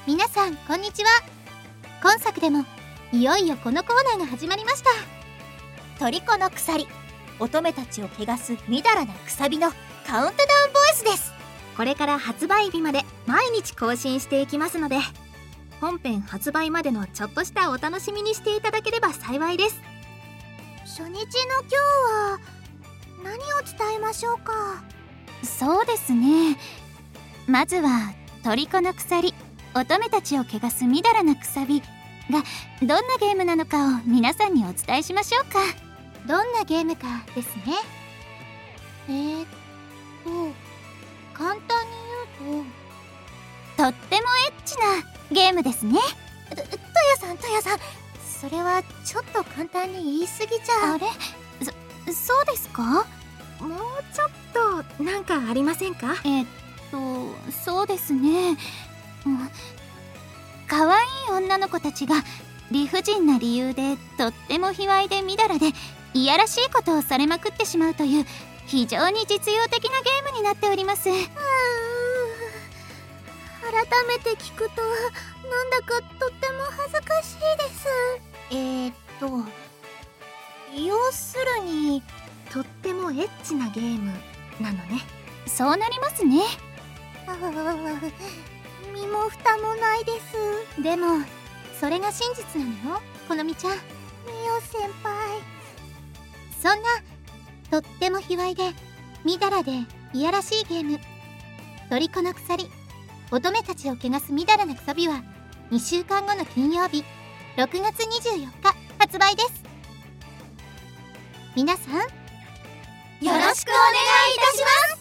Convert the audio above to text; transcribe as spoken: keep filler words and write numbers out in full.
皆さんこんにちは。今作でもいよいよこのコーナーが始まりました。 トリコの鎖、乙女たちを汚すみだらなくさびのカウントダウンボイスです。 これから発売日まで毎日更新していきますので、本編発売までのちょっとしたお楽しみにしていただければ幸いです。 初日の今日は何を伝えましょうか。 そうですね、まずはトリコの鎖、乙女たちを汚すみだらなくさびがどんなゲームなのかを皆さんにお伝えしましょうか。どんなゲームかですね。えー、っと簡単に言うととってもエッチなゲームですね。 と、とやさんとやさん、それはちょっと簡単に言い過ぎじゃ。 あれ、そ、そうですか？ もうちょっとなんかありませんか？ えっとそうですね、うん、可愛い女の子たちが理不尽な理由でとっても卑猥でみだらでいやらしいことをされまくってしまうという非常に実用的なゲームになっております。うーん、 改めて聞くとなんだかとっても恥ずかしいです。 えーっと要するにとってもエッチなゲームなのね。 そうなりますね。 あ身も蓋もないです。 でもそれが真実なのよ、このみちゃん。みお先輩、 そんなとっても卑猥でみだらでいやらしいゲーム、トリコの鎖、乙女たちを汚すみだらなくさびはにしゅうかんごの金曜日ろくがつにじゅうよっか発売です。皆さんよろしくお願いいたします。